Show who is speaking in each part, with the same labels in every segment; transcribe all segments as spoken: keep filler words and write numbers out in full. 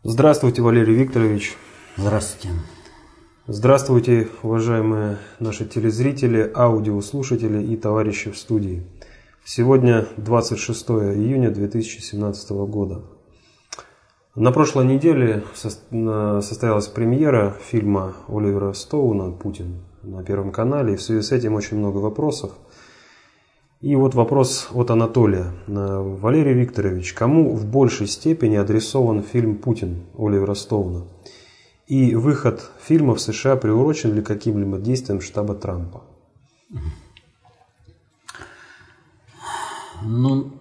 Speaker 1: Здравствуйте, Валерий Викторович.
Speaker 2: Здравствуйте.
Speaker 1: Здравствуйте, уважаемые наши телезрители, аудиослушатели и товарищи в студии. Сегодня двадцать шестое июня две тысячи семнадцатого года. На прошлой неделе состоялась премьера фильма Оливера Стоуна «Путин» на Первом канале. И в связи с этим очень много вопросов. И вот вопрос от Анатолия. Валерий Викторович, кому в большей степени адресован фильм «Путин» Оливера Стоуна? И выход фильма в США приурочен ли каким-либо действиям штаба Трампа?
Speaker 2: Ну,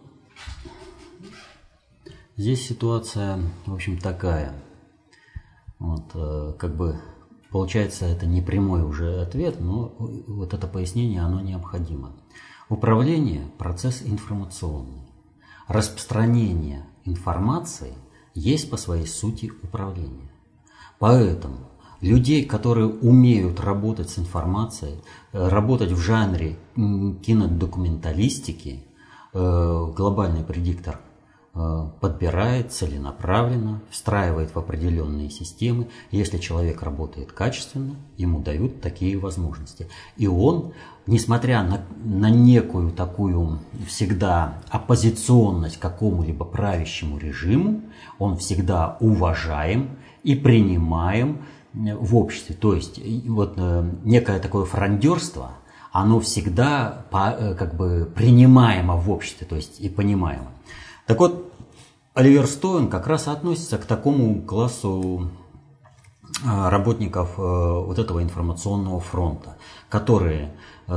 Speaker 2: здесь ситуация, в общем, такая. Вот, как бы получается, это не прямой уже ответ, но вот это пояснение, оно необходимо. Управление – процесс информационный. Распространение информации есть по своей сути управление. Поэтому людей, которые умеют работать с информацией, работать в жанре кинодокументалистики, глобальный предиктор подбирает целенаправленно, встраивает в определенные системы. Если человек работает качественно, ему дают такие возможности. И он, несмотря на, на некую такую всегда оппозиционность какому-либо правящему режиму, он всегда уважаем и принимаем в обществе. То есть вот некое такое фрондерство, оно всегда как бы принимаемо в обществе, то есть и понимаемо. Так вот, Оливер Стоун как раз относится к такому классу работников вот этого информационного фронта, которые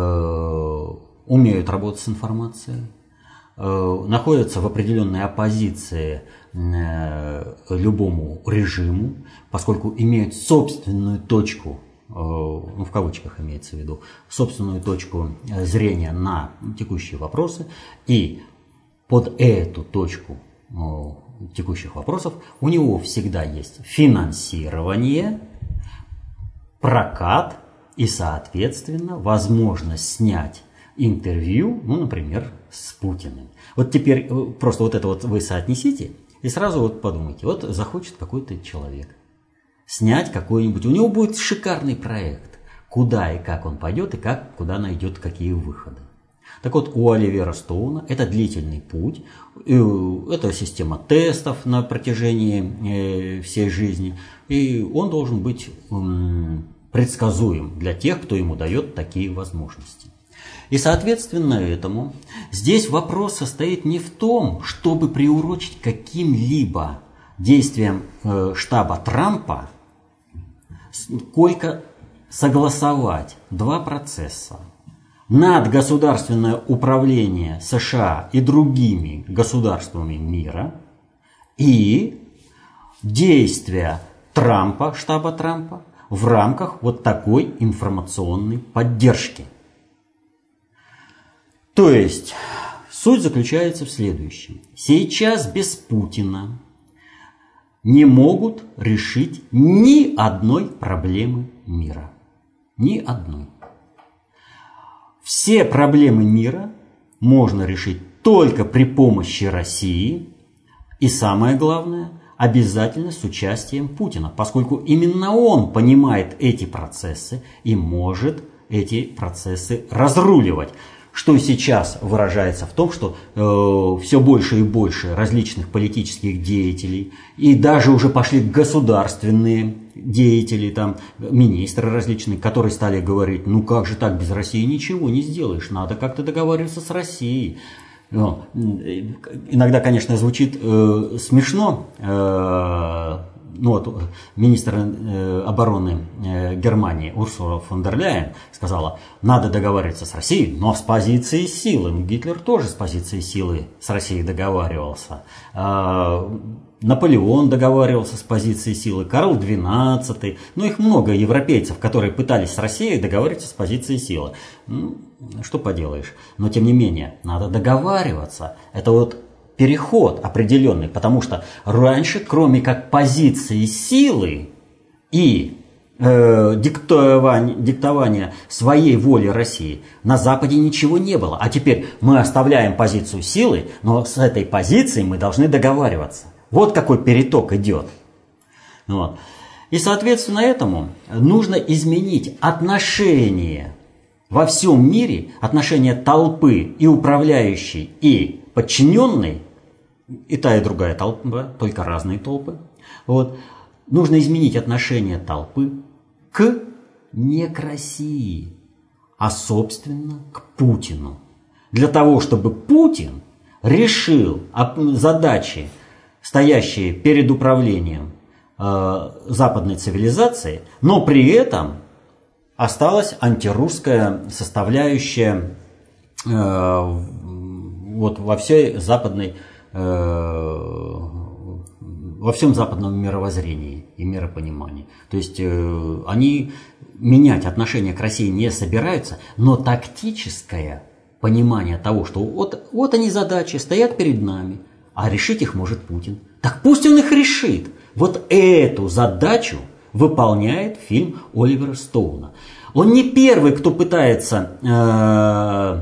Speaker 2: умеют работать с информацией, находятся в определенной оппозиции любому режиму, поскольку имеют собственную точку, ну в кавычках имеется в виду, собственную точку зрения на текущие вопросы, и под эту точку текущих вопросов у него всегда есть финансирование, прокат и, соответственно, возможность снять интервью, ну, например, с Путиным. Вот теперь просто вот это вот вы соотнесите и сразу вот подумайте, вот захочет какой-то человек снять какой-нибудь, у него будет шикарный проект, куда и как он пойдет и как, куда найдет какие выходы. Так вот, у Оливера Стоуна это длительный путь, это система тестов на протяжении всей жизни, и он должен быть предсказуем для тех, кто ему дает такие возможности. И соответственно этому здесь вопрос состоит не в том, чтобы приурочить каким-либо действиям штаба Трампа, сколько согласовать два процесса. Надгосударственное управление США и другими государствами мира и действия Трампа, штаба Трампа, в рамках вот такой информационной поддержки. То есть суть заключается в следующем. Сейчас без Путина не могут решить ни одной проблемы мира. Ни одной. Все проблемы мира можно решить только при помощи России и, самое главное, обязательно с участием Путина, поскольку именно он понимает эти процессы и может эти процессы разруливать. Что сейчас выражается в том, что э, все больше и больше различных политических деятелей, и даже уже пошли государственные деятели, там, министры различные, которые стали говорить, ну как же так, без России ничего не сделаешь, надо как-то договариваться с Россией. Ну, иногда, конечно, звучит э, смешно. Э, ну, вот, министр э, обороны э, Германии Урсула фон дер Ляйен сказала, надо договариваться с Россией, но с позиции силы. Гитлер тоже с позиции силы с Россией договаривался. Э, Наполеон договаривался с позиции силы, Карл двенадцатый. Ну, их много европейцев, которые пытались с Россией договариваться с позиции силы. Ну, что поделаешь. Но, тем не менее, надо договариваться. Это вот переход определенный, потому что раньше, кроме как позиции силы и э, диктования, диктования своей воли России, на Западе ничего не было. А теперь мы оставляем позицию силы, но с этой позицией мы должны договариваться. Вот какой переток идет. Вот. И, соответственно, этому нужно изменить отношение во всем мире, отношение толпы и управляющей, и подчиненной, и та, и другая толпа, только разные толпы. Вот. Нужно изменить отношение толпы к не к России, а, собственно, к Путину. Для того, чтобы Путин решил задачи, стоящие перед управлением э, западной цивилизацией, но при этом осталась антирусская составляющая э, вот во всей западной, э, во всем западном мировоззрении и миропонимании. То есть э, они менять отношение к России не собираются, но тактическое понимание того, что вот, вот они задачи, стоят перед нами, а решить их может Путин. Так пусть он их решит. Вот эту задачу выполняет фильм Оливера Стоуна. Он не первый, кто пытается э,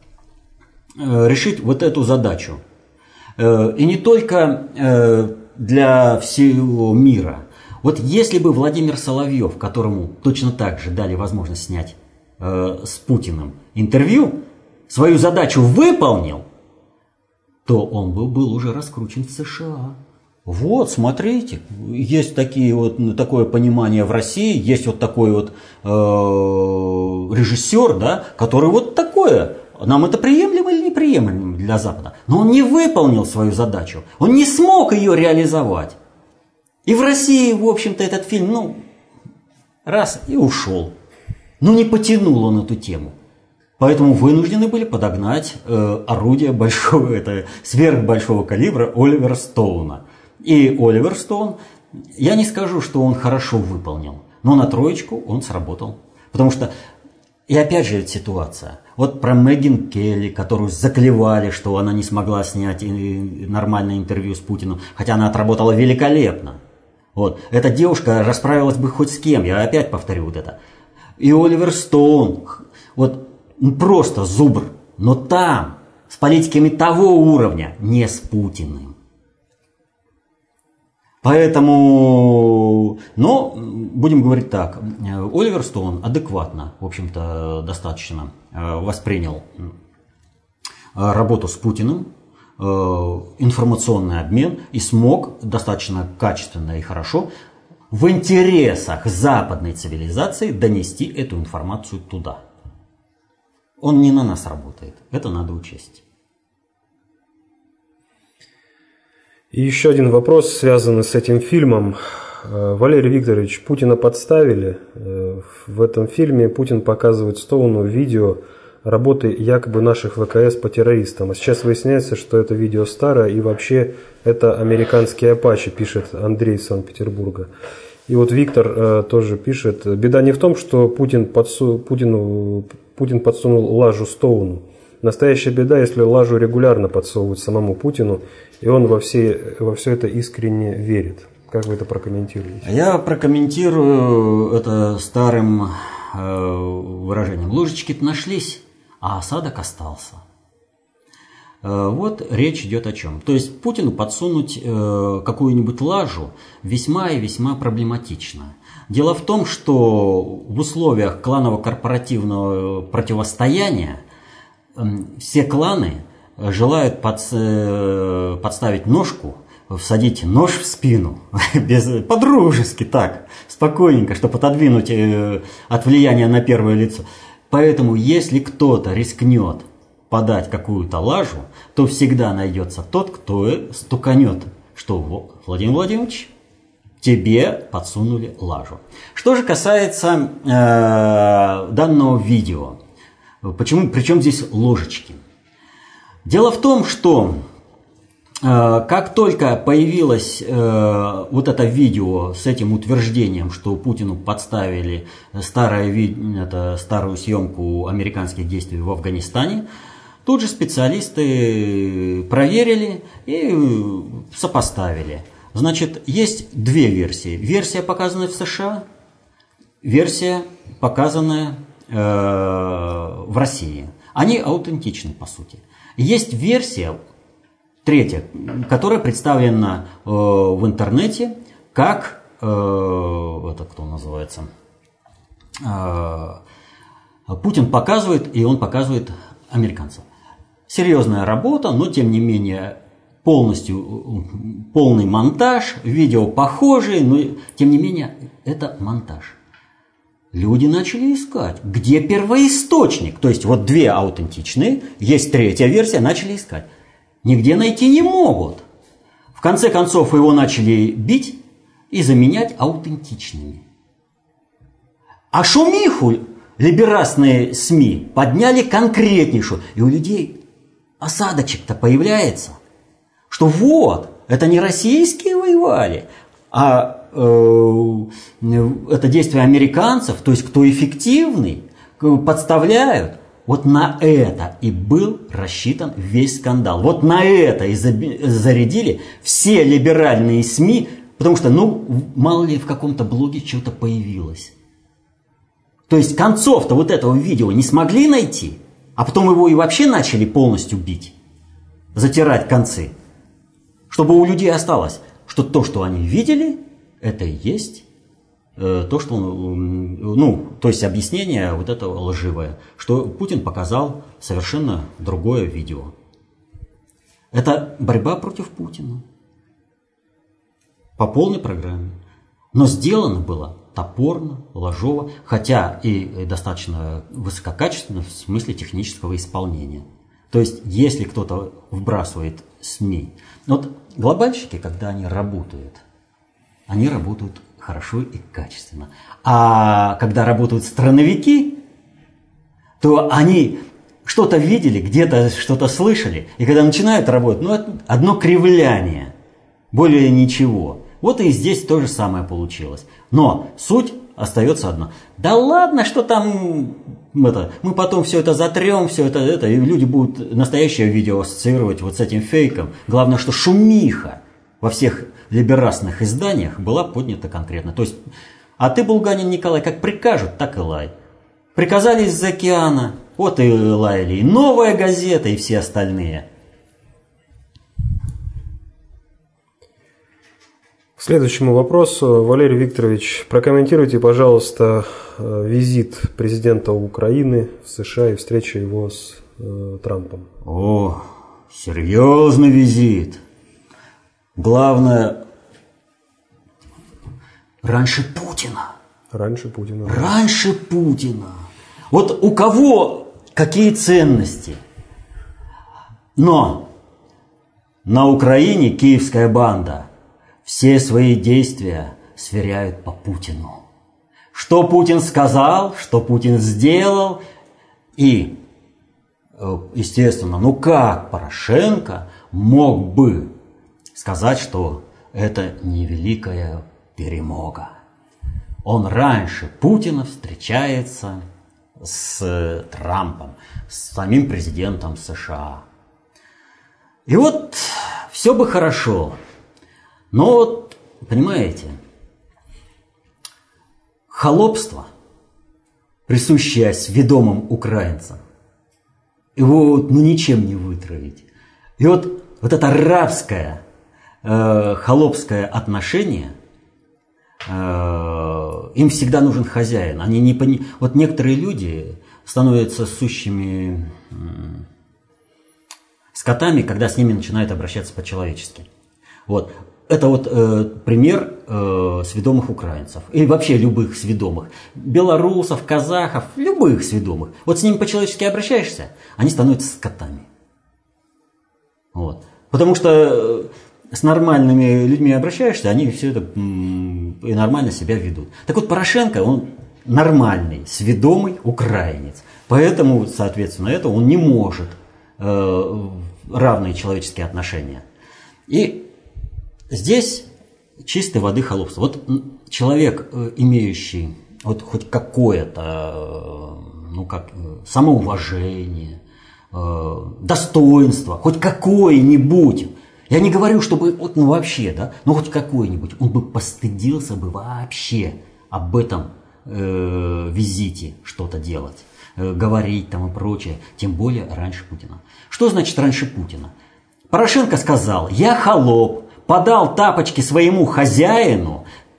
Speaker 2: э, решить вот эту задачу. Э, и не только э, для всего мира. Вот если бы Владимир Соловьев, которому точно так же дали возможность снять э, с Путиным интервью, свою задачу выполнил, то он был, был уже раскручен в США. Вот, смотрите, есть такие вот, такое понимание в России, есть вот такой вот э, режиссер, да, который вот такое, нам это приемлемо или неприемлемо для Запада. Но он не выполнил свою задачу, он не смог ее реализовать. И в России, в общем-то, этот фильм, ну, раз и ушел. Ну, не потянул он эту тему. Поэтому вынуждены были подогнать э, орудие большого, это сверхбольшого калибра Оливера Стоуна. И Оливер Стоун, я не скажу, что он хорошо выполнил, но на троечку он сработал. Потому что, и опять же эта ситуация, вот про Меган Келли, которую заклевали, что она не смогла снять нормальное интервью с Путиным, хотя она отработала великолепно. Вот. Эта девушка расправилась бы хоть с кем, я опять повторю вот это. И Оливер Стоун, вот просто зубр, но там, с политиками того уровня, не с Путиным. Поэтому, но, будем говорить так, Оливер Стоун адекватно, в общем-то, достаточно воспринял работу с Путиным, информационный обмен и смог достаточно качественно и хорошо в интересах западной цивилизации донести эту информацию туда. Он не на нас работает, это надо учесть.
Speaker 1: И еще один вопрос, связанный с этим фильмом. Валерий Викторович, Путина подставили. В этом фильме Путин показывает Стоуну видео работы якобы наших ВКС по террористам. А сейчас выясняется, что это видео старое и вообще это американские апачи, пишет Андрей из Санкт-Петербурга. И вот Виктор э, тоже пишет, беда не в том, что Путин, подсу, Путину, Путин подсунул лажу Стоуну. Настоящая беда, если лажу регулярно подсовывают самому Путину, и он во все, во все это искренне верит. Как вы это прокомментируете?
Speaker 2: Я прокомментирую это старым э, выражением. Ложечки-то нашлись, а осадок остался. Э, вот речь идет о чем. То есть Путину подсунуть э, какую-нибудь лажу весьма и весьма проблематично. Дело в том, что в условиях кланово-корпоративного противостояния э, все кланы желают под, э, подставить ножку, всадить нож в спину, без, по-дружески так, спокойненько, чтобы отодвинуть э, от влияния на первое лицо. Поэтому, если кто-то рискнет подать какую-то лажу, то всегда найдется тот, кто стуканет, что Владимир Владимирович, тебе подсунули лажу. Что же касается э, данного видео, почему, причем здесь ложечки? Дело в том, что э, как только появилось э, вот это видео с этим утверждением, что Путину подставили старое, это, старую съемку американских действий в Афганистане, тут же специалисты проверили и сопоставили. Значит, есть две версии. Версия, показанная в США, версия, показанная э, в России. Они аутентичны, по сути. Есть версия, третья, которая представлена э, в интернете как э, это кто называется, э, Путин показывает, и он показывает американцев. Серьезная работа, но тем не менее полностью полный монтаж, видео похожие, но тем не менее это монтаж. Люди начали искать, где первоисточник. То есть вот две аутентичные, есть третья версия, начали искать. Нигде найти не могут. В конце концов его начали бить и заменять аутентичными. А шумиху либерастные СМИ подняли конкретнейшую. И у людей осадочек-то появляется, что вот, это не российские воевали, а э, это действия американцев, то есть кто эффективный, подставляют. Вот на это и был рассчитан весь скандал. Вот на это и зарядили все либеральные СМИ, потому что, ну, мало ли в каком-то блоге что-то появилось. То есть концов-то вот этого видео не смогли найти, а потом его и вообще начали полностью бить, затирать концы, чтобы у людей осталось, что то, что они видели, это и есть э, то, что, ну, то есть объяснение вот этого лживое, что Путин показал совершенно другое видео. Это борьба против Путина по полной программе. Но сделано было топорно, ложово, хотя и достаточно высококачественно в смысле технического исполнения. То есть, если кто-то вбрасывает СМИ, вот глобальщики, когда они работают, они работают хорошо и качественно. А когда работают страновики, то они что-то видели, где-то что-то слышали, и когда начинают работать, ну, это одно кривляние, более ничего. Вот и здесь то же самое получилось. Но суть остается одна. Да ладно, что там, это, мы потом все это затрем, все это, это, и люди будут настоящее видео ассоциировать вот с этим фейком. Главное, что шумиха во всех либерастных изданиях была поднята конкретно. То есть, а ты, Булганин Николай, как прикажут, так и лай. Приказали из-за океана, вот и лаяли и «Новая газета», и все остальные.
Speaker 1: К следующему вопросу, Валерий Викторович, прокомментируйте, пожалуйста, визит президента Украины в США и встречу его с э, Трампом.
Speaker 2: О, серьезный визит. Главное, раньше Путина.
Speaker 1: Раньше Путина.
Speaker 2: Раньше Путина. Вот у кого какие ценности? Но на Украине киевская банда все свои действия сверяют по Путину. Что Путин сказал, что Путин сделал. И, естественно, ну как Порошенко мог бы сказать, что это не великая перемога? Он раньше Путина встречается с Трампом, с самим президентом США. И вот все бы хорошо. Но вот, понимаете, холопство, присущее сведомым украинцам, его ну, ничем не вытравить. И вот, вот это рабское, э, холопское отношение, э, им всегда нужен хозяин. Они не пони... Вот некоторые люди становятся сущими э, скотами, когда с ними начинают обращаться по-человечески. Вот. Это вот э, пример э, сведомых украинцев. И вообще любых сведомых. Белорусов, казахов, любых сведомых. Вот с ними по-человечески обращаешься, они становятся скотами. Вот. Потому что э, с нормальными людьми обращаешься, они все это м- и нормально себя ведут. Так вот, Порошенко, он нормальный, сведомый украинец. Поэтому, соответственно, это он не может э, равные человеческие отношения. И здесь чистой воды холопство. Вот человек, имеющий вот хоть какое-то, ну как, самоуважение, достоинство, хоть какое-нибудь, я не говорю, чтобы вот, ну вообще, да, но хоть какое-нибудь, он бы постыдился бы вообще об этом э, визите что-то делать, э, говорить там и прочее, тем более раньше Путина. Что значит раньше Путина? Порошенко сказал: я холоп, подал тапочки своему хозяину,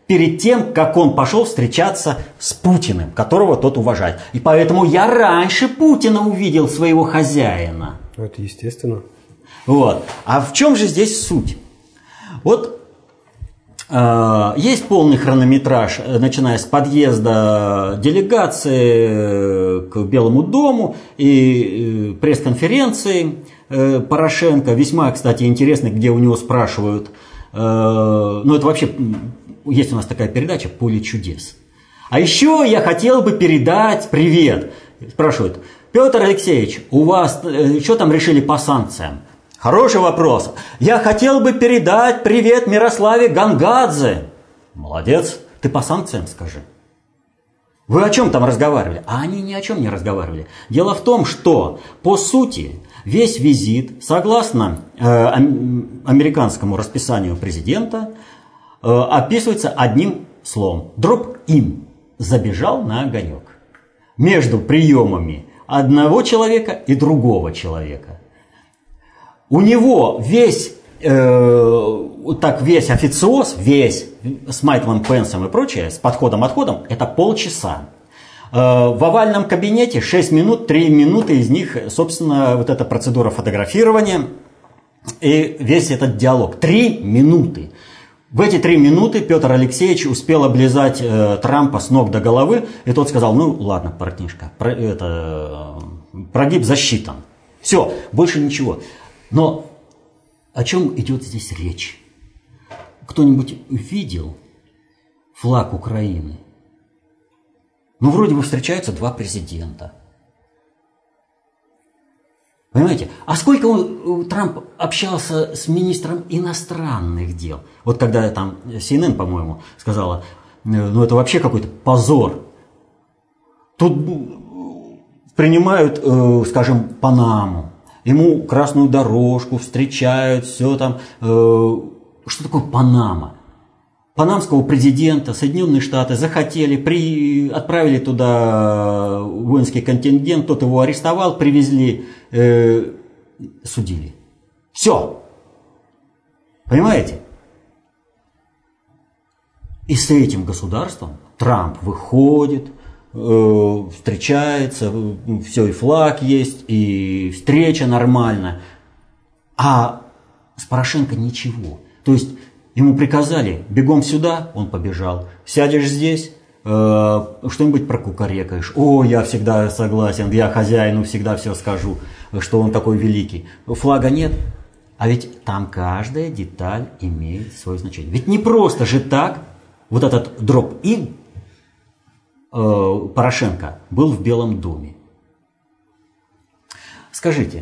Speaker 2: перед тем, как он пошел встречаться с Путиным, которого тот уважает. И поэтому я раньше Путина увидел своего хозяина.
Speaker 1: Это естественно.
Speaker 2: Вот. А в чем же здесь суть? Вот э, есть полный хронометраж, начиная с подъезда делегации к Белому дому и э, пресс-конференции э, Порошенко. Весьма, кстати, интересный, где у него спрашивают, э, ну это вообще, есть у нас такая передача «Поле чудес». А еще я хотел бы передать привет. Спрашивают: Петр Алексеевич, у вас э, что там решили по санкциям? Хороший вопрос. Я хотел бы передать привет Мирославе Гангадзе. Молодец. Ты по санкциям скажи. Вы о чем там разговаривали? А они ни о чем не разговаривали. Дело в том, что по сути весь визит, согласно э, американскому расписанию президента, э, описывается одним словом. Drop-in. Забежал на огонек. Между приемами одного человека и другого человека. У него весь, э, так весь официоз, весь с Майклом Пенсом и прочее, с подходом-отходом, это полчаса. Э, в овальном кабинете шесть минут, три минуты из них, собственно, вот эта процедура фотографирования и весь этот диалог. Три минуты. В эти три минуты Петр Алексеевич успел облизать э, Трампа с ног до головы, и тот сказал: ну ладно, братишка, про, это, прогиб засчитан. Все, больше ничего. Но о чем идет здесь речь? Кто-нибудь видел флаг Украины? Ну, вроде бы встречаются два президента. Понимаете? А сколько он, Трамп общался с министром иностранных дел? Вот когда там си эн эн, по-моему, сказала, ну это вообще какой-то позор. Тут принимают, скажем, Панаму. Ему красную дорожку встречают, все там. Что такое Панама? Панамского президента Соединенные Штаты захотели, при, отправили туда воинский контингент, тот его арестовал, привезли, э, судили. Все. Понимаете? И с этим государством Трамп выходит, э, встречается, все, и флаг есть, и встреча нормальная. А с Порошенко ничего. То есть ему приказали: бегом сюда, он побежал. Сядешь здесь, э, что-нибудь прокукарекаешь. О, я всегда согласен, я хозяину всегда все скажу, что он такой великий. Флага нет. А ведь там каждая деталь имеет свое значение. Ведь не просто же так. Вот этот дроп-ин э, Порошенко был в Белом доме. Скажите,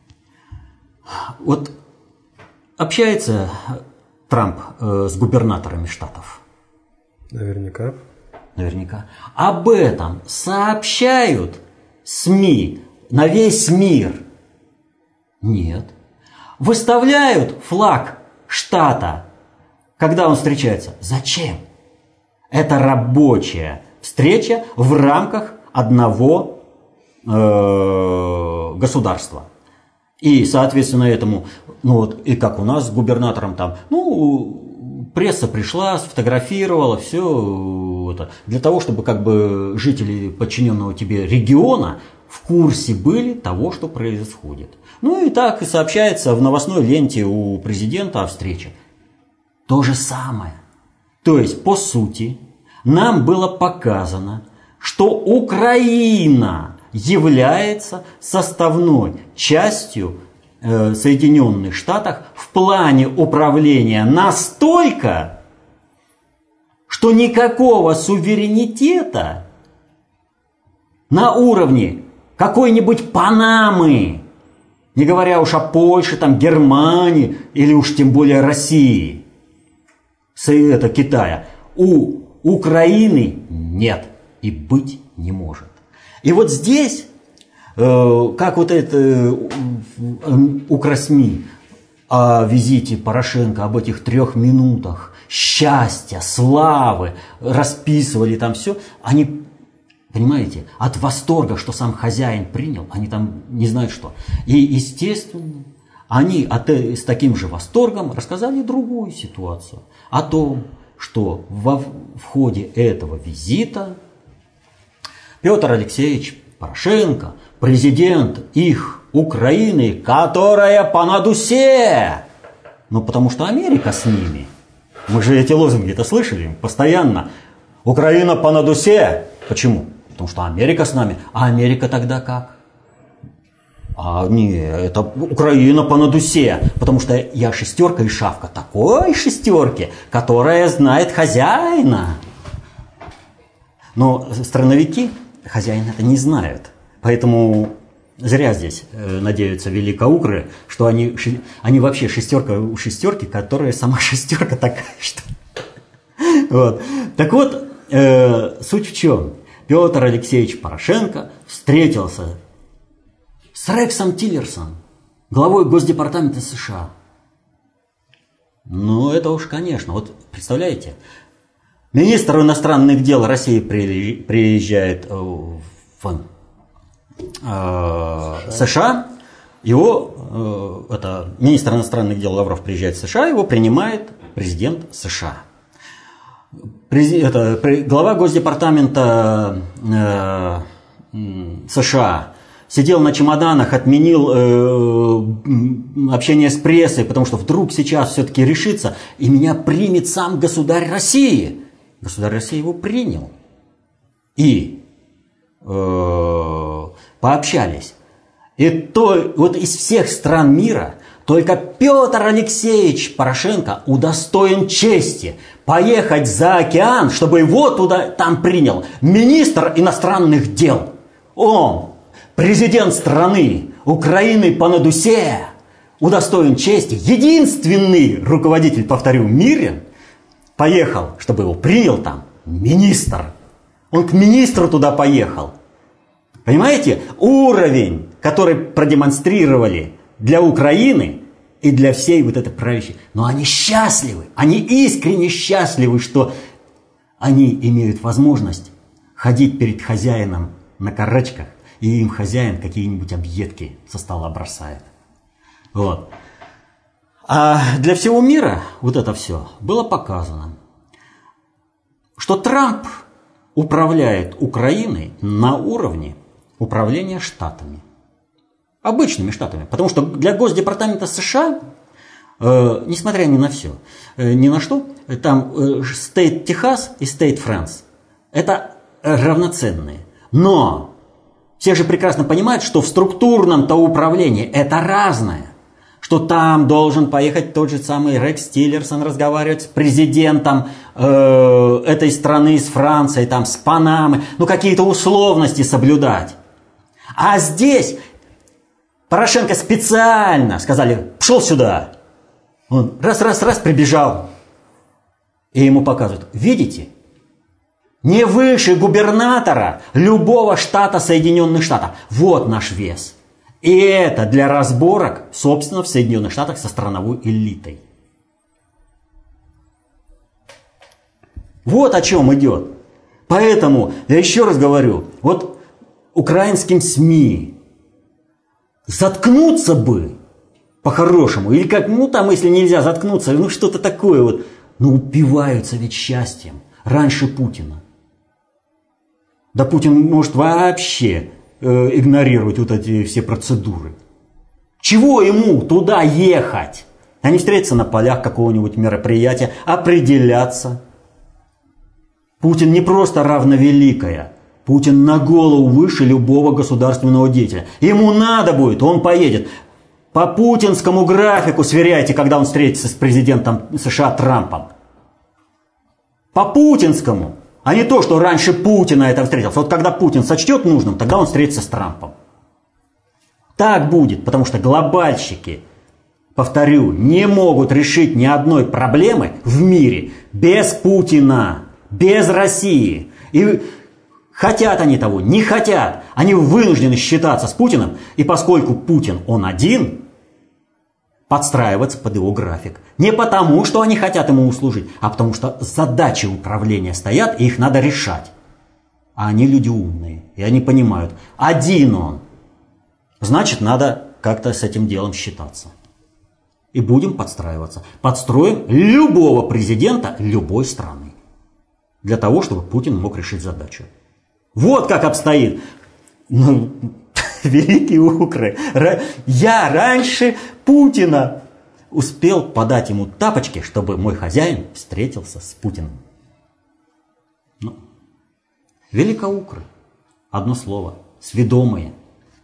Speaker 2: вот общается Трамп э, с губернаторами штатов?
Speaker 1: Наверняка.
Speaker 2: Наверняка. Об этом сообщают СМИ на весь мир? Нет. Выставляют флаг штата, когда он встречается? Зачем? Это рабочая встреча в рамках одного э, государства. И, соответственно, этому, ну вот, и как у нас с губернатором там, ну, пресса пришла, сфотографировала, все это, для того, чтобы как бы жители подчиненного тебе региона в курсе были того, что происходит. Ну и так и сообщается в новостной ленте у президента о встрече. То же самое. То есть, по сути, нам было показано, что Украина является составной частью э, Соединенных Штатов в плане управления настолько, что никакого суверенитета на уровне какой-нибудь Панамы, не говоря уж о Польше, там, Германии или уж тем более России, это Китая, у Украины нет и быть не может. И вот здесь, э, как вот это э, укрсми о визите Порошенко, об этих трех минутах счастья, славы, расписывали там все, они, понимаете, от восторга, что сам хозяин принял, они там не знают что. И, естественно, они от, с таким же восторгом рассказали другую ситуацию. О том, что во, в ходе этого визита Петр Алексеевич Порошенко, президент их Украины, которая по надусе, ну потому что Америка с ними. Мы же эти лозунги-то слышали постоянно. Украина по надусе. Почему? Потому что Америка с нами. А Америка тогда как? А не, это Украина по надусе. Потому что я шестерка и шавка такой шестерки, которая знает хозяина. Но страновики хозяина это не знают. Поэтому зря здесь э, надеются великоукры, что они, они вообще шестерка у шестерки, которая сама шестерка такая, что... Вот. Так вот, э, суть в чем? Петр Алексеевич Порошенко встретился с Рексом Тиллерсом, главой Госдепартамента США. Ну, это уж, конечно. Вот представляете, министр иностранных дел России приезжает в э, США, его, э, это, министр иностранных дел Лавров приезжает в США, его принимает президент США. Это, глава Госдепартамента э, США сидел на чемоданах, отменил э, общение с прессой, потому что вдруг сейчас все-таки решится, и меня примет сам государь России. Государь России его принял. И э, пообщались. И то, вот из всех стран мира только Петр Алексеевич Порошенко удостоен чести поехать за океан, чтобы его туда там принял министр иностранных дел. Он, президент страны Украины по надусе, удостоен чести, единственный руководитель, повторю, в мире, поехал, чтобы его принял там министр. Он к министру туда поехал. Понимаете, уровень, который продемонстрировали для Украины и для всей вот этой правящей. Но они счастливы, они искренне счастливы, что они имеют возможность ходить перед хозяином на карачках, и им хозяин какие-нибудь объедки со стола бросает. Вот. А для всего мира вот это все было показано, что Трамп управляет Украиной на уровне управления штатами. Обычными штатами. Потому что для Госдепартамента США, э, несмотря ни на все, э, ни на что, там э, State Техас и State France это равноценные. Но все же прекрасно понимают, что в структурном-то управлении это разное. Что там должен поехать тот же самый Рекс Тиллерсон разговаривать с президентом э, этой страны, с Францией, там, с Панамой. Ну, какие-то условности соблюдать. А здесь Порошенко специально сказали, пошел сюда. Он раз-раз-раз прибежал. И ему показывают, видите, не выше губернатора любого штата Соединенных Штатов. Вот наш вес. И это для разборок, собственно, в Соединенных Штатах со страновой элитой. Вот о чем идет. Поэтому, я еще раз говорю, вот украинским СМИ заткнуться бы по-хорошему, или как, ну там, если нельзя заткнуться, ну что-то такое вот, ну упиваются ведь счастьем раньше Путина. Да Путин может вообще э, игнорировать вот эти все процедуры. Чего ему туда ехать? А не встретиться на полях какого-нибудь мероприятия, определяться. Путин не просто равновеликая. Путин на голову выше любого государственного деятеля. Ему надо будет, он поедет. По путинскому графику сверяйте, когда он встретится с президентом США Трампом. По путинскому. А не то, что раньше Путина это встретился. Вот когда Путин сочтет нужным, тогда он встретится с Трампом. Так будет, потому что глобальщики, повторю, не могут решить ни одной проблемы в мире без Путина, без России. И хотят они того, не хотят, они вынуждены считаться с Путиным, и поскольку Путин он один, подстраиваться под его график. Не потому, что они хотят ему услужить, а потому что задачи управления стоят, и их надо решать. А они люди умные, и они понимают, один он, значит, надо как-то с этим делом считаться. И будем подстраиваться. Подстроим любого президента любой страны. Для того, чтобы Путин мог решить задачу. Вот как обстоит. Ну, великий укры. Я раньше Путина успел подать ему тапочки, чтобы мой хозяин встретился с Путиным. Ну, великоукры. Одно слово. Сведомые.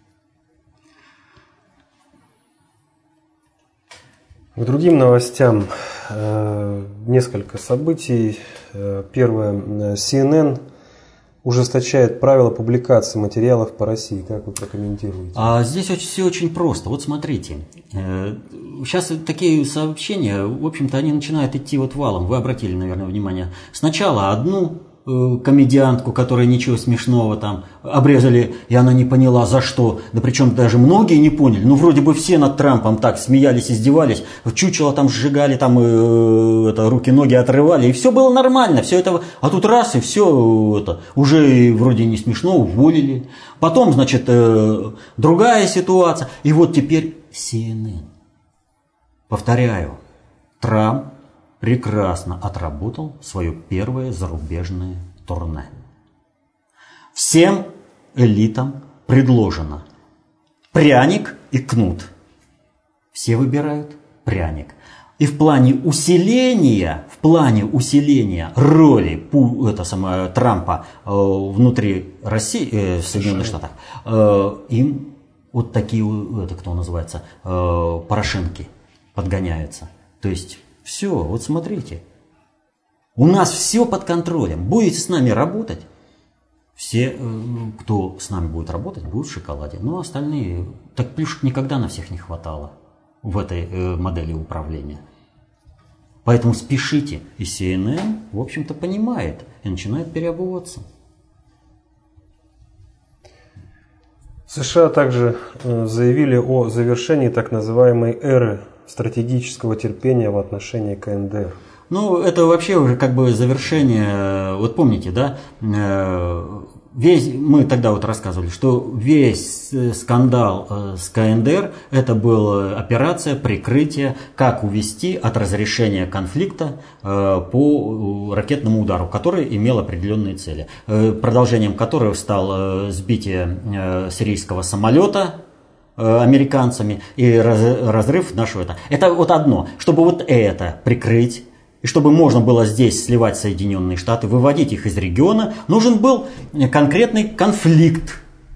Speaker 1: К другим новостям несколько событий. Первое. Си Эн Эн ужесточает правила публикации материалов по России. Как вы прокомментируете?
Speaker 2: А здесь очень, все очень просто. Вот смотрите. Сейчас такие сообщения, в общем-то, они начинают идти вот валом. Вы обратили, наверное, внимание. Сначала одну комедиантку, которая ничего смешного там обрезали, и она не поняла за что. Да причем даже многие не поняли. Ну, вроде бы все над Трампом так смеялись, издевались, чучело там сжигали, там э, это, руки-ноги отрывали, и все было нормально, все это. А тут раз, и все это уже вроде не смешно, уволили. Потом, значит, э, другая ситуация. И вот теперь Си Эн Эн. Повторяю, Трамп прекрасно отработал свое первое зарубежное турне. Всем элитам предложено пряник и кнут. Все выбирают пряник. И в плане усиления, в плане усиления роли это самое, Трампа э, внутри России, э, Соединенных Штатах, э, им вот такие, это кто называется, э, Порошенки подгоняются. То есть все, вот смотрите, у нас все под контролем. Будете с нами работать, все, кто с нами будет работать, будут в шоколаде. Ну, остальные, так плюшек никогда на всех не хватало в этой модели управления. Поэтому спешите. И Си Эн Эн, в общем-то, понимает и начинает переобуваться.
Speaker 1: США также заявили о завершении так называемой эры стратегического терпения в отношении Ка Эн Дэ Эр.
Speaker 2: Ну, это вообще уже как бы завершение. Вот помните, да, весь, мы тогда вот рассказывали, что весь скандал с Ка Эн Дэ Эр это была операция прикрытия, как увести от разрешения конфликта по ракетному удару, который имел определенные цели, продолжением которого стало сбитие сирийского самолета американцами и разрыв нашего. Это, это вот одно. Чтобы вот это прикрыть, и чтобы можно было здесь сливать Соединенные Штаты, выводить их из региона, нужен был конкретный конфликт,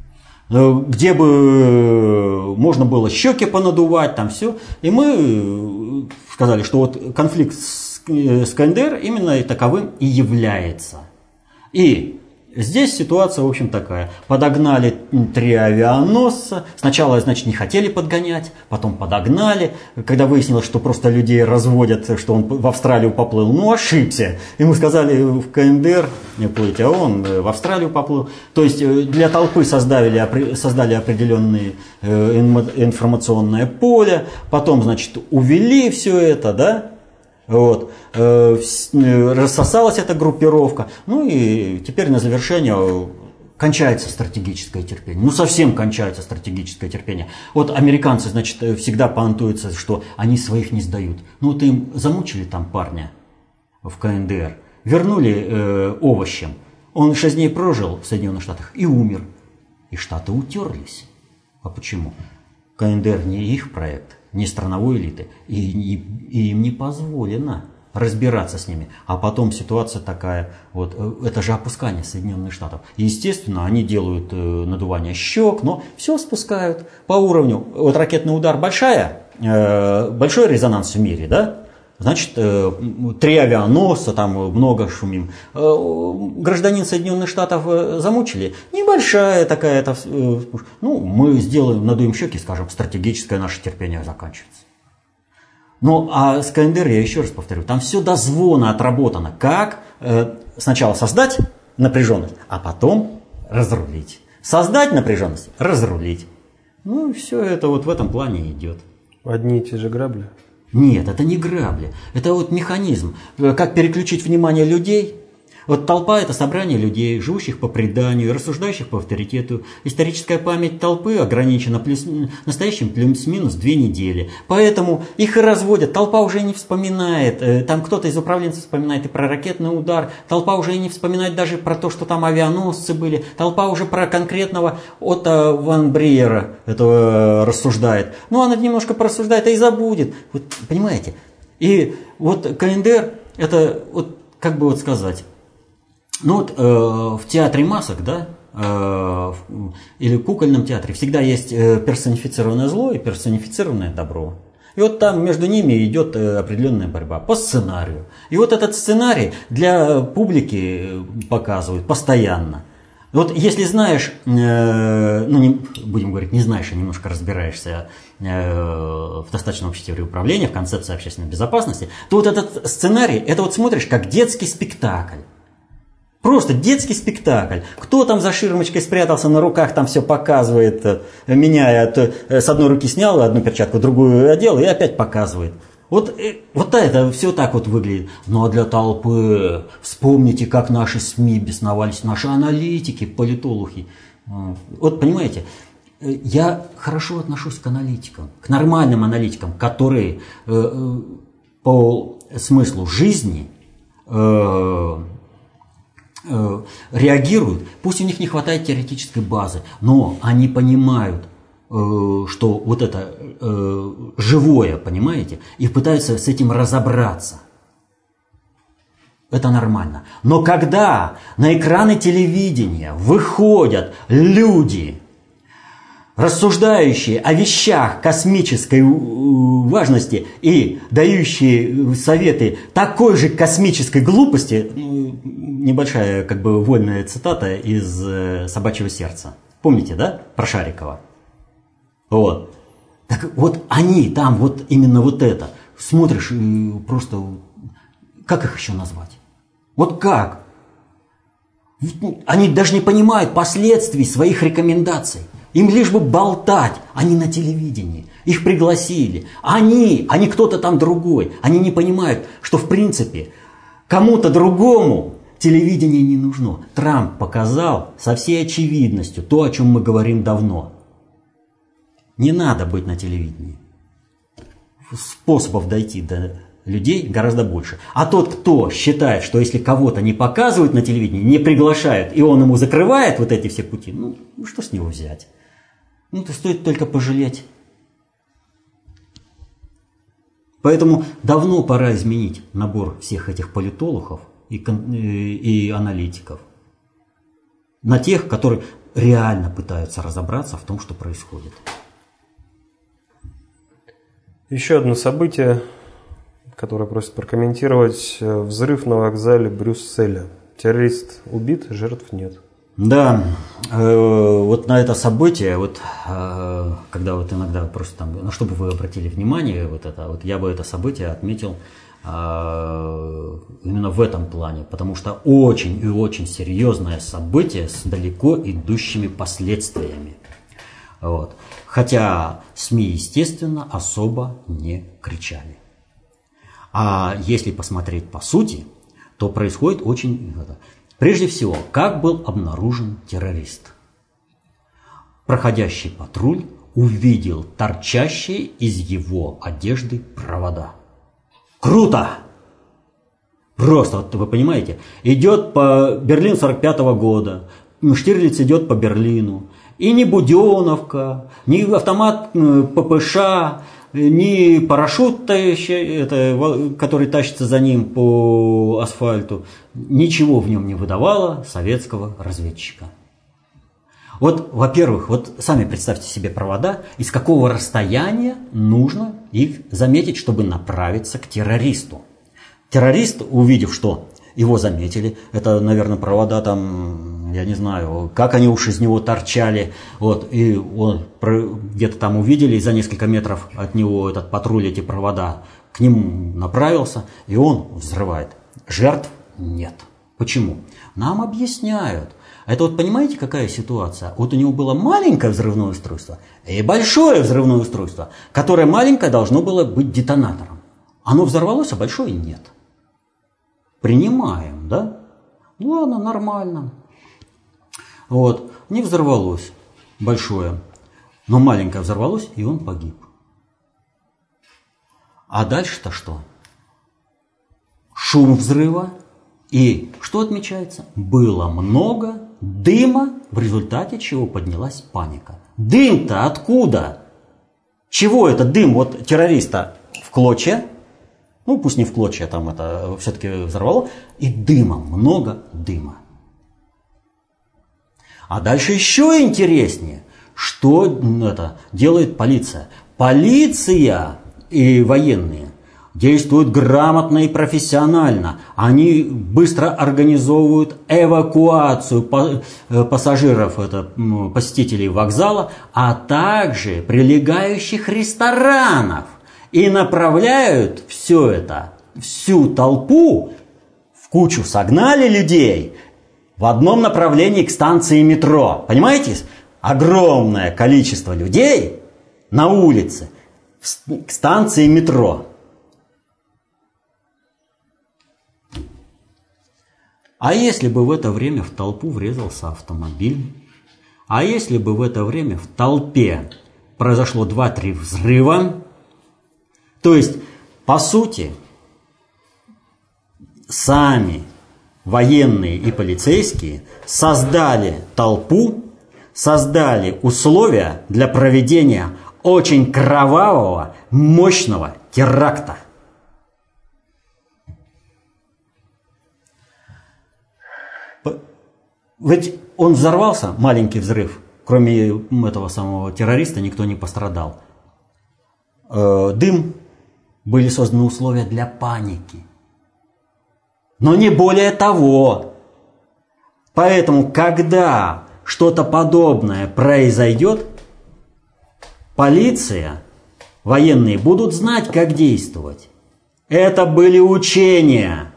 Speaker 2: где бы можно было щеки понадувать, там все. И мы сказали, что вот конфликт с Ка Эн Дэ Эр именно таковым и является. И здесь ситуация, в общем, такая. Подогнали три авианосца. Сначала, значит, не хотели подгонять, потом подогнали. Когда выяснилось, что просто людей разводят, что он в Австралию поплыл, ну, ошибся. Ему сказали в Ка Эн Дэ Эр не плыть, а он в Австралию поплыл. То есть для толпы создали, создали определенное информационное поле. Потом, значит, увели все это, да? Вот. Рассосалась эта группировка. Ну и теперь на завершение кончается стратегическое терпение. Ну совсем кончается стратегическое терпение. Вот американцы, значит, всегда понтуются, что они своих не сдают. Ну вот им замучили там парня в Ка Эн Дэ Эр, вернули э, овощем. Он шесть дней прожил в Соединенных Штатах и умер. И Штаты утерлись. А почему? Ка Эн Дэ Эр не их проект, не страновой элиты, и, и, и им не позволено разбираться с ними. А потом ситуация такая, вот, это же опускание Соединенных Штатов. И, естественно, они делают э, надувание щек, но все спускают по уровню. Вот ракетный удар большая, э, большой резонанс в мире, да? Значит, э, три авианосца, там много шумим. Э, гражданин Соединенных Штатов э, замучили. Небольшая такая, это, э, ну, мы сделаем, надуем щеки, скажем, стратегическое наше терпение заканчивается. Ну, а с Ка Эн Дэ Эр, я еще раз повторю, там все до звона отработано. Как э, сначала создать напряженность, а потом разрулить. Создать напряженность, разрулить. Ну, и все это вот в этом плане идет.
Speaker 1: Одни и те же грабли?
Speaker 2: Нет, это не грабли. Это вот механизм. Как переключить внимание людей. Вот толпа – это собрание людей, живущих по преданию и рассуждающих по авторитету. Историческая память толпы ограничена плюс, настоящим плюс-минус две недели. Поэтому их и разводят. Толпа уже не вспоминает. Там кто-то из управленцев вспоминает и про ракетный удар. Толпа уже не вспоминает даже про то, что там авианосцы были. Толпа уже про конкретного Отто ван Бриера этого рассуждает. Ну, она немножко порассуждает, а и забудет. Вот, понимаете? И вот КНДР – это, вот, как бы вот сказать… Ну вот э, в театре масок, да, э, или в кукольном театре всегда есть персонифицированное зло и персонифицированное добро. И вот там между ними идет определенная борьба по сценарию. И вот этот сценарий для публики показывают постоянно. Вот если знаешь, э, ну не, будем говорить, не знаешь, а немножко разбираешься э, в достаточно общей теории управления, в концепции общественной безопасности, то вот этот сценарий, это вот смотришь как детский спектакль. Просто детский спектакль. Кто там за ширмочкой спрятался, на руках там все показывает, меняя, с одной руки снял одну перчатку, другую одел и опять показывает. Вот, вот это все так вот выглядит. Ну а для толпы, вспомните, как наши СМИ бесновались, наши аналитики, политологи. Вот понимаете, я хорошо отношусь к аналитикам, к нормальным аналитикам, которые по смыслу жизни реагируют, пусть у них не хватает теоретической базы, но они понимают, что вот это живое, понимаете, и пытаются с этим разобраться. Это нормально. Но когда на экраны телевидения выходят люди, рассуждающие о вещах космической важности и дающие советы такой же космической глупости, небольшая как бы вольная цитата из «Собачьего сердца». Помните, да, про Шарикова? Вот. Так вот они там, вот именно вот это. Смотришь и просто, как их еще назвать? Вот как? Они даже не понимают последствий своих рекомендаций. Им лишь бы болтать, они на телевидении, их пригласили. Они, а не кто-то там другой. Они не понимают, что в принципе кому-то другому телевидение не нужно. Трамп показал со всей очевидностью то, о чем мы говорим давно. Не надо быть на телевидении. Способов дойти до людей гораздо больше. А тот, кто считает, что если кого-то не показывают на телевидении, не приглашают, и он ему закрывает вот эти все пути, ну, что с него взять? Ну, это стоит только пожалеть. Поэтому давно пора изменить набор всех этих политологов и, и аналитиков на тех, которые реально пытаются разобраться в том, что происходит.
Speaker 1: Еще одно событие, которое просят прокомментировать. Взрыв на вокзале Брюсселя. Террорист убит, жертв нет.
Speaker 2: Да, э, вот на это событие, вот, э, когда вот иногда просто там, на что бы вы обратили внимание, вот это, вот я бы это событие отметил э, именно в этом плане, потому что очень и очень серьезное событие с далеко идущими последствиями. Вот. Хотя СМИ, естественно, особо не кричали. А если посмотреть по сути, то происходит очень… Прежде всего, как был обнаружен террорист? Проходящий патруль увидел торчащие из его одежды провода. Круто! Просто, вот вы понимаете, идет по Берлин сорок пятого года, Штирлиц идет по Берлину, и ни Буденовка, ни автомат ППШ, ни парашют, это, который тащится за ним по асфальту, ничего в нем не выдавало советского разведчика. Вот, во-первых, вот сами представьте себе провода, из какого расстояния нужно их заметить, чтобы направиться к террористу. Террорист, увидев, что его заметили, это, наверное, провода там, я не знаю, как они уж из него торчали, вот, и он где-то там увидели, и за несколько метров от него этот патруль, эти провода, к нему направился, и он взрывает. Жертв нет. Почему? Нам объясняют. Это вот понимаете, какая ситуация? Вот у него было маленькое взрывное устройство и большое взрывное устройство, которое маленькое должно было быть детонатором. Оно взорвалось, а большое нет. Принимаем, да? Ну ладно, нормально. Вот, не взорвалось большое, но маленькое взорвалось, и он погиб. А дальше-то что? Шум взрыва. И что отмечается? Было много дыма, в результате чего поднялась паника. Дым-то откуда? Чего это дым? Вот террориста в клочья, ну пусть не в клочья, там это все-таки взорвало, и дыма, много дыма. А дальше еще интереснее, что это делает полиция. Полиция и военные действуют грамотно и профессионально. Они быстро организовывают эвакуацию пассажиров, это, посетителей вокзала, а также прилегающих ресторанов. И направляют все это, всю толпу, в кучу согнали людей в одном направлении к станции метро. Понимаете? Огромное количество людей на улице к станции метро. А если бы в это время в толпу врезался автомобиль? А если бы в это время в толпе произошло два-три взрыва? То есть, по сути, сами военные и полицейские создали толпу, создали условия для проведения очень кровавого, мощного теракта. Ведь он взорвался, маленький взрыв, кроме этого самого террориста никто не пострадал. Дым, были созданы условия для паники. Но не более того. Поэтому, когда что-то подобное произойдет, полиция, военные будут знать, как действовать. Это были учения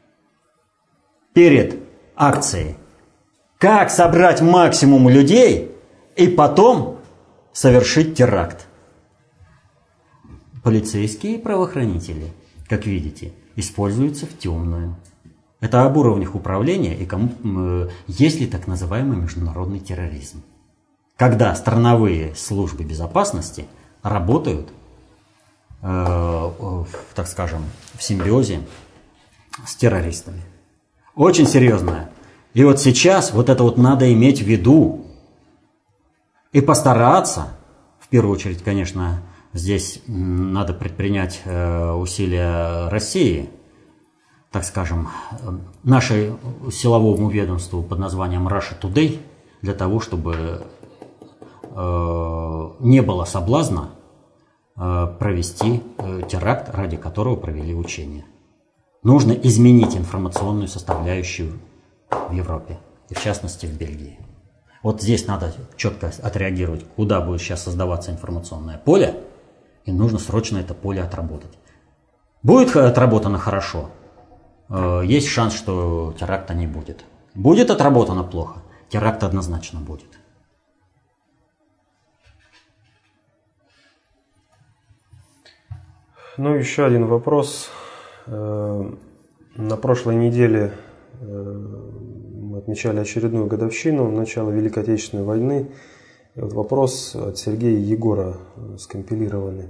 Speaker 2: перед акцией. Как собрать максимум людей и потом совершить теракт. Полицейские и правоохранители, как видите, используются в темную. Это об уровнях управления и кому, э, есть ли так называемый международный терроризм. Когда страновые службы безопасности работают, э, в, так скажем, в симбиозе с террористами. Очень серьезное. И вот сейчас вот это вот надо иметь в виду и постараться, в первую очередь, конечно, здесь надо предпринять усилия России, так скажем, нашей силовому ведомству под названием Russia Today, для того, чтобы не было соблазна провести теракт, ради которого провели учения. Нужно изменить информационную составляющую в Европе, и в частности в Бельгии. Вот здесь надо четко отреагировать, куда будет сейчас создаваться информационное поле, и нужно срочно это поле отработать. Будет отработано хорошо, есть шанс, что теракта не будет. Будет отработано плохо, теракт однозначно будет.
Speaker 1: Ну, еще один вопрос. На прошлой неделе мы отмечали очередную годовщину начала Великой Отечественной войны. И вот вопрос от Сергея Егора скомпилированный.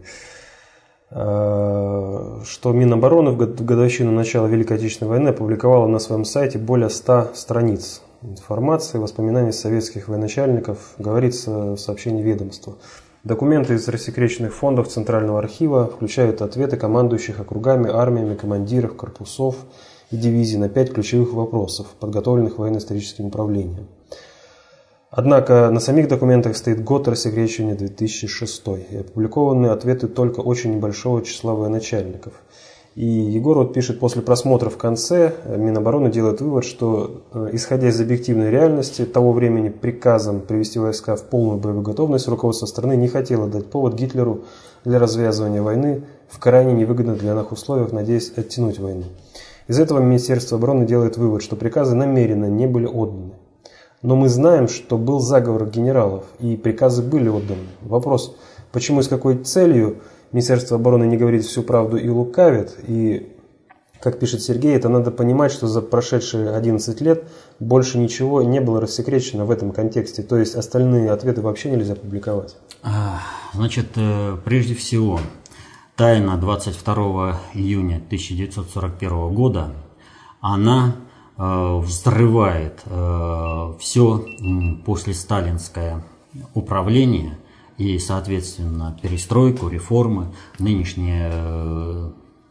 Speaker 1: Что Минобороны в годовщину начала Великой Отечественной войны опубликовала на своем сайте более ста страниц информации, воспоминаний советских военачальников, говорится в сообщении ведомства. Документы из рассекреченных фондов Центрального архива включают ответы командующих округами, армиями, командиров корпусов и дивизий на пять ключевых вопросов, подготовленных военно-историческим управлением. Однако на самих документах стоит год рассекречивания две тысячи шестой, и опубликованы ответы только очень небольшого числа военачальников. И Егор вот пишет, после просмотра в конце Минобороны делает вывод, что, исходя из объективной реальности того времени, приказом привести войска в полную боевую готовность руководство страны не хотело дать повод Гитлеру для развязывания войны в крайне невыгодных для нас условиях, надеясь оттянуть войну. Из этого Министерство обороны делает вывод, что приказы намеренно не были отданы. Но мы знаем, что был заговор генералов, и приказы были отданы. Вопрос, почему и с какой целью Министерство обороны не говорит всю правду и лукавит, и как пишет Сергей, это надо понимать, что за прошедшие одиннадцать лет больше ничего не было рассекречено в этом контексте. То есть остальные ответы вообще нельзя публиковать.
Speaker 2: Значит, прежде всего, тайна двадцать второго июня тысяча девятьсот сорок первого года, она э, взрывает э, все послесталинское управление и, соответственно, перестройку, реформы, нынешнее, э,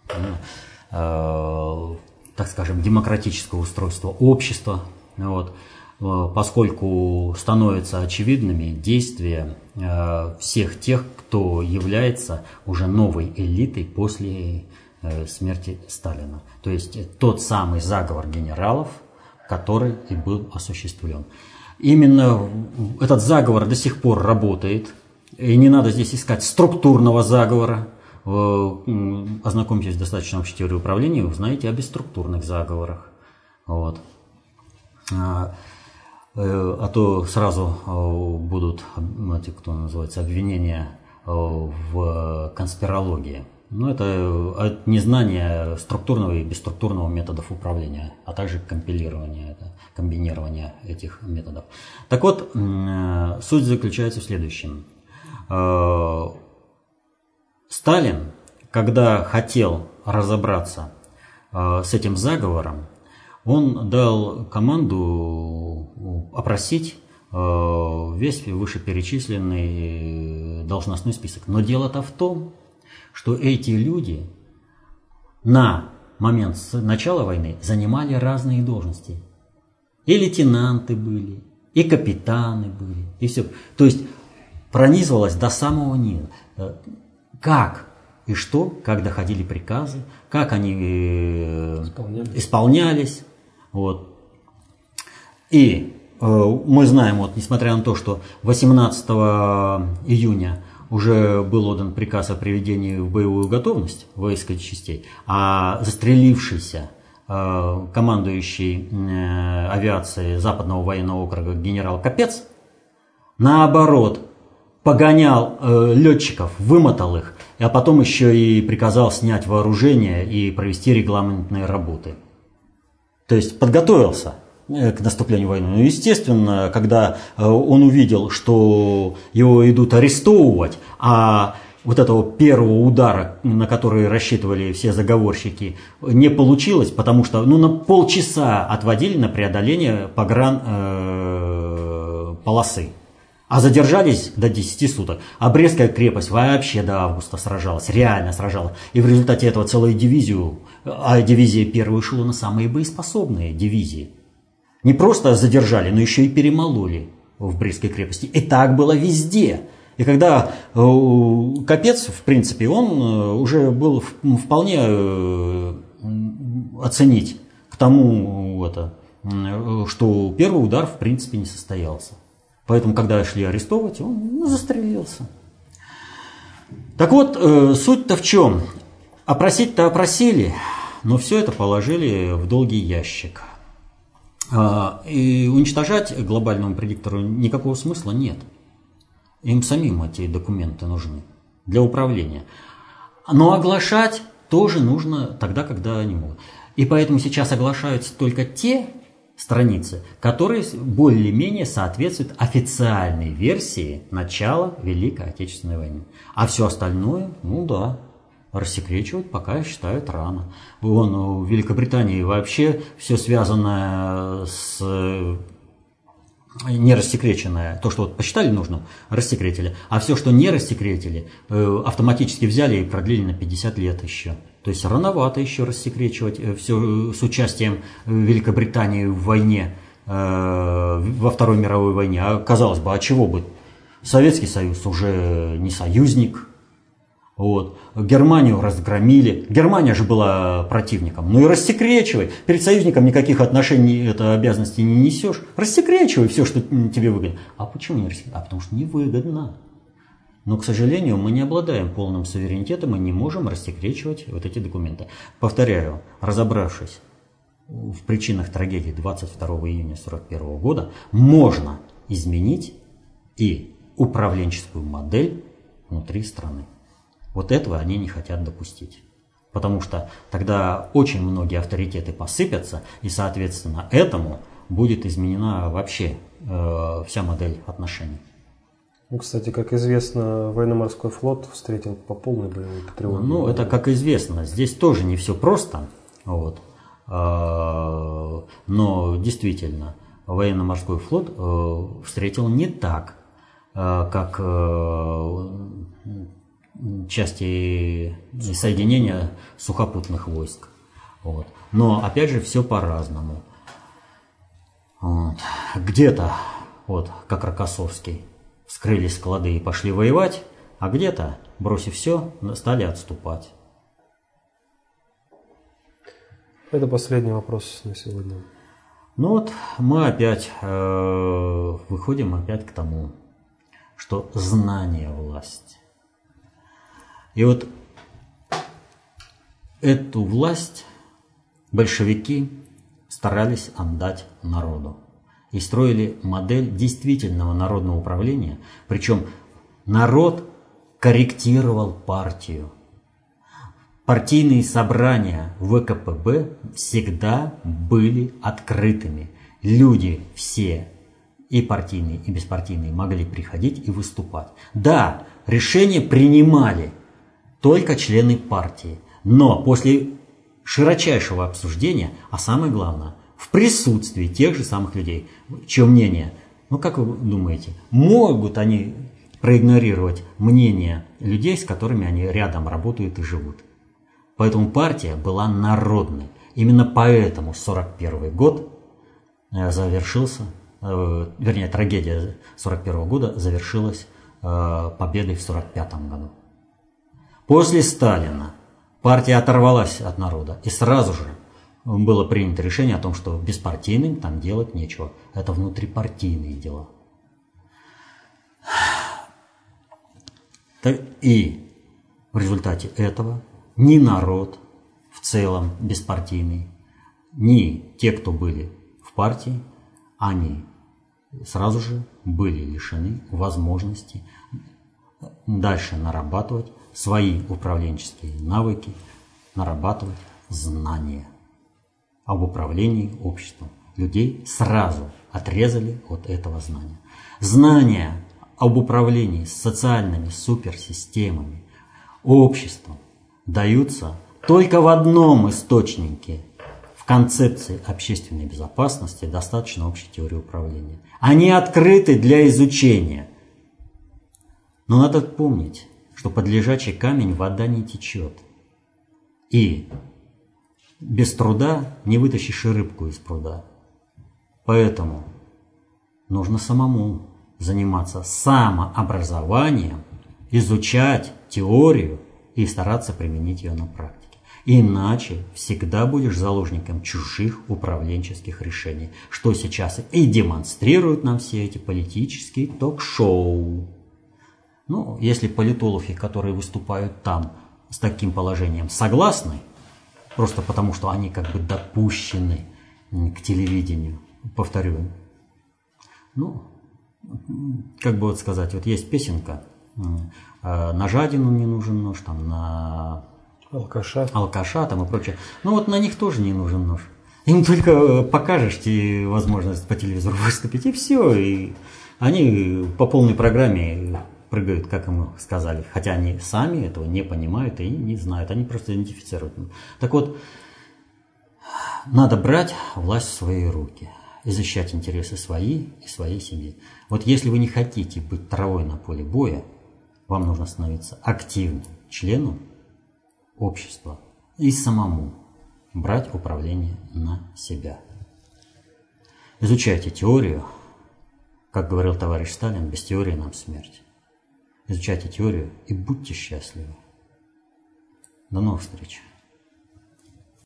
Speaker 2: э, так скажем, демократическое устройство общества. Вот. Поскольку становятся очевидными действия э, всех тех, кто является уже новой элитой после э, смерти Сталина. То есть тот самый заговор генералов, который и был осуществлен. Именно этот заговор до сих пор работает, и не надо здесь искать структурного заговора. Вы ознакомьтесь с достаточно общей теорией управления, вы знаете о бесструктурных заговорах. Вот. А то сразу будут, эти, кто называется, обвинения в конспирологии. Ну, это от незнания структурного и бесструктурного методов управления, а также компилирования, комбинирования этих методов. Так вот, суть заключается в следующем. Сталин, когда хотел разобраться с этим заговором, он дал команду опросить весь вышеперечисленный должностной список. Но дело-то в том, что эти люди на момент начала войны занимали разные должности. И лейтенанты были, и капитаны были, и все. То есть пронизывалось до самого низа. Как и что, как доходили приказы, как они исполнялись. исполнялись. Вот. И э, мы знаем, вот, несмотря на то, что восемнадцатого июня уже был отдан приказ о приведении в боевую готовность войск и частей, а застрелившийся э, командующий э, авиацией Западного военного округа генерал Капец, наоборот, погонял э, летчиков, вымотал их, а потом еще и приказал снять вооружение и провести регламентные работы. То есть подготовился к наступлению войны. Ну, естественно, когда он увидел, что его идут арестовывать, а вот этого первого удара, на который рассчитывали все заговорщики, не получилось, потому что ну, на полчаса отводили на преодоление погран э, полосы. А задержались до десяти суток. А Брестская крепость вообще до августа сражалась, реально сражалась. И в результате этого целую дивизию, а дивизия первого эшелона самые боеспособные дивизии, не просто задержали, но еще и перемололи в Брестской крепости. И так было везде. И когда э, Капец, в принципе, он уже был вполне э, оценить к тому, это, что первый удар в принципе не состоялся. Поэтому, когда шли арестовывать, он ну, застрелился. Так вот, э, суть-то в чем? Опросить-то опросили, но все это положили в долгий ящик. А, и уничтожать глобальному предиктору никакого смысла нет. Им самим эти документы нужны для управления. Но оглашать тоже нужно тогда, когда они могут. И поэтому сейчас оглашаются только те страницы, которые более-менее соответствуют официальной версии начала Великой Отечественной войны. А все остальное, ну да, рассекречивать пока считают рано. Вон, в Великобритании вообще все связанное с не рассекреченное, то, что вот посчитали нужным, рассекретили. А все, что не рассекретили, автоматически взяли и продлили на пятьдесят лет еще. То есть рановато еще рассекречивать все с участием Великобритании в войне, во Второй мировой войне. А казалось бы, а чего бы? Советский Союз уже не союзник. Вот. Германию разгромили. Германия же была противником. Ну и рассекречивай. Перед союзником никаких отношений, это обязанностей не несешь. Рассекречивай все, что тебе выгодно. А почему не рассекречивай? А потому что невыгодно. Но, к сожалению, мы не обладаем полным суверенитетом и не можем рассекречивать вот эти документы. Повторяю, разобравшись в причинах трагедии двадцать второго июня сорок первого года, можно изменить и управленческую модель внутри страны. Вот этого они не хотят допустить. Потому что тогда очень многие авторитеты посыпятся, и, соответственно, этому будет изменена вообще э, вся модель отношений.
Speaker 1: Ну, кстати, как известно, военно-морской флот встретил по полной боевой тревоге.
Speaker 2: Ну, это как известно. Здесь тоже не все просто. Вот. Но действительно, военно-морской флот встретил не так, как части соединения сухопутных войск. Вот. Но опять же все по-разному. Вот. Где-то, вот, как Рокоссовский, вскрыли склады и пошли воевать, а где-то, бросив все, стали отступать.
Speaker 1: Это последний вопрос на сегодня.
Speaker 2: Ну вот мы опять э, выходим опять к тому, что знание – власть. И вот эту власть большевики старались отдать народу. И строили модель действительного народного управления. Причем народ корректировал партию. Партийные собрания вэ ка пэ бэ всегда были открытыми. Люди все, и партийные, и беспартийные, могли приходить и выступать. Да, решения принимали только члены партии. Но после широчайшего обсуждения, а самое главное, в присутствии тех же самых людей, чье мнение, ну как вы думаете, могут они проигнорировать мнение людей, с которыми они рядом работают и живут? Поэтому партия была народной. Именно поэтому сорок первый год завершился, э, вернее, трагедия сорок первого года завершилась э, победой в сорок пятом году. После Сталина партия оторвалась от народа, и сразу же было принято решение о том, что беспартийным там делать нечего. Это внутрипартийные дела. И в результате этого ни народ в целом беспартийный, ни те, кто были в партии, они сразу же были лишены возможности дальше нарабатывать свои управленческие навыки, нарабатывать знания об управлении обществом. Людей сразу отрезали от этого знания. Знания об управлении социальными суперсистемами, обществом даются только в одном источнике. В концепции общественной безопасности достаточно общей теории управления. Они открыты для изучения. Но надо помнить, что под лежачий камень вода не течет. И без труда не вытащишь и рыбку из пруда. Поэтому нужно самому заниматься самообразованием, изучать теорию и стараться применить ее на практике. Иначе всегда будешь заложником чужих управленческих решений, что сейчас и демонстрируют нам все эти политические ток-шоу. Ну, если политологи, которые выступают там с таким положением, согласны, просто потому что они как бы допущены к телевидению, повторю, ну, как бы вот сказать, вот есть песенка, на жадину не нужен нож, там, на
Speaker 1: алкаша.
Speaker 2: алкаша там и прочее. Ну вот на них тоже не нужен нож. Им только покажешь тебе возможность по телевизору выступить, и все. И они по полной программе прыгают, как ему сказали. Хотя они сами этого не понимают и не знают. Они просто идентифицируют. Так вот, надо брать власть в свои руки. И защищать интересы свои и своей семьи. Вот если вы не хотите быть травой на поле боя, вам нужно становиться активным членом общества и самому брать управление на себя. Изучайте теорию. Как говорил товарищ Сталин, без теории нам смерть. Изучайте теорию и будьте счастливы. До новых встреч.